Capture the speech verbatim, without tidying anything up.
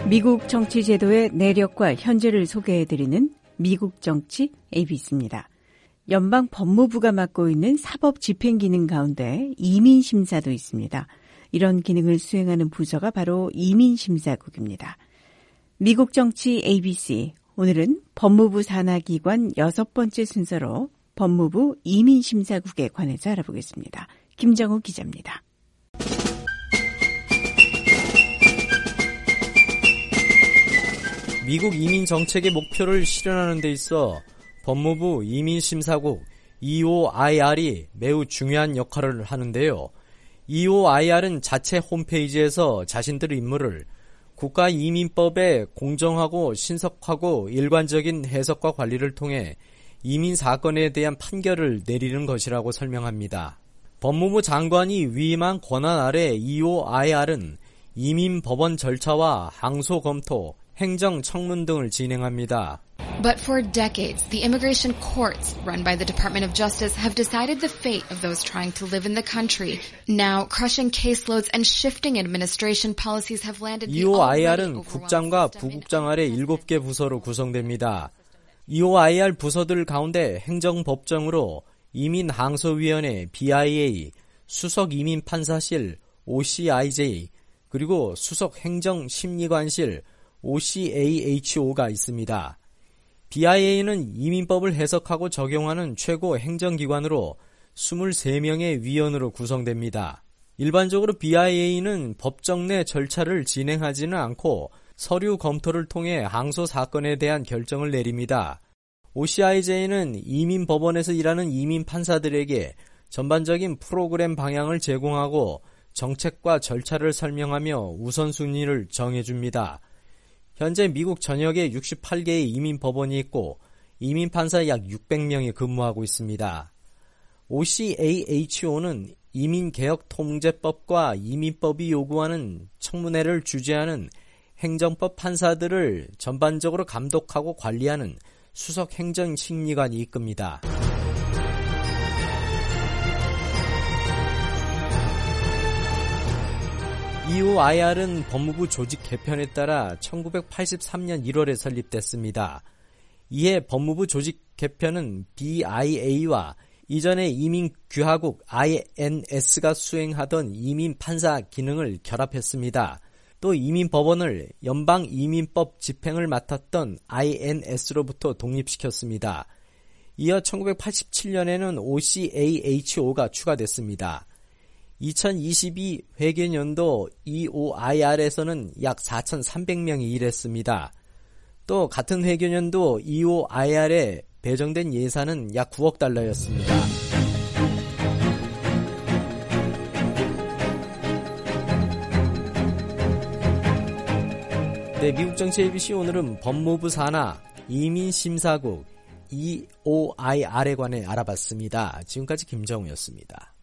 미국 정치 제도의 내력과 현재를 소개해드리는 미국 정치 에이비씨입니다. 연방 법무부가 맡고 있는 사법 집행 기능 가운데 이민심사도 있습니다. 이런 기능을 수행하는 부서가 바로 이민심사국입니다. 미국 정치 에이비씨, 오늘은 법무부 산하기관 여섯 번째 순서로 법무부 이민심사국에 관해서 알아보겠습니다. 김정우 기자입니다. 미국 이민 정책의 목표를 실현하는 데 있어 법무부 이민심사국 이오아이알이 매우 중요한 역할을 하는데요. 이오아이알은 자체 홈페이지에서 자신들의 임무를 국가이민법의 공정하고 신속하고 일관적인 해석과 관리를 통해 이민 사건에 대한 판결을 내리는 것이라고 설명합니다. 법무부 장관이 위임한 권한 아래 이오아이알은 이민 법원 절차와 항소 검토, 행정 청문 등을 진행합니다. But for decades, the immigration courts run by the Department of Justice have decided the fate of those trying to live in the country. Now, crushing caseloads and shifting administration policies have landed the 이오아이알은 국장과 부국장 아래 일곱 개 부서로 구성됩니다. 이오아이알 부서들 가운데 행정법정으로 이민항소위원회 비아이에이, 수석이민판사실 오씨아이제이, 그리고 수석행정심리관실 오씨에이에이치오가 있습니다. 비아이에이는 이민법을 해석하고 적용하는 최고 행정기관으로 이십삼 명의 위원으로 구성됩니다. 일반적으로 비아이에이는 법정 내 절차를 진행하지는 않고 서류 검토를 통해 항소 사건에 대한 결정을 내립니다. 오씨아이제이는 이민법원에서 일하는 이민판사들에게 전반적인 프로그램 방향을 제공하고 정책과 절차를 설명하며 우선순위를 정해줍니다. 현재 미국 전역에 육십팔 개의 이민법원이 있고 이민판사 약 육백 명이 근무하고 있습니다. 오씨에이에이치오는 이민개혁통제법과 이민법이 요구하는 청문회를 주재하는 행정법 판사들을 전반적으로 감독하고 관리하는 수석행정심리관이 이끕니다. 이오아이알은 법무부 조직 개편에 따라 천구백팔십삼 년 일월에 설립됐습니다. 이해 법무부 조직 개편은 비아이에이와 이전의 이민규하국 아이엔에스가 수행하던 이민판사 기능을 결합했습니다. 또 이민법원을 연방이민법 집행을 맡았던 아이엔에스로부터 독립시켰습니다. 이어 천구백팔십칠 년에는 오씨에이에이치오가 추가됐습니다. 이천이십이 회계년도 이오아이알에서는 약 사천삼백 명이 일했습니다. 또 같은 회계년도 이오아이알에 배정된 예산은 약 구억 달러였습니다. 네, 미국 정치 에이비씨 오늘은 법무부 산하 이민심사국 이오아이알에 관해 알아봤습니다. 지금까지 김정우였습니다.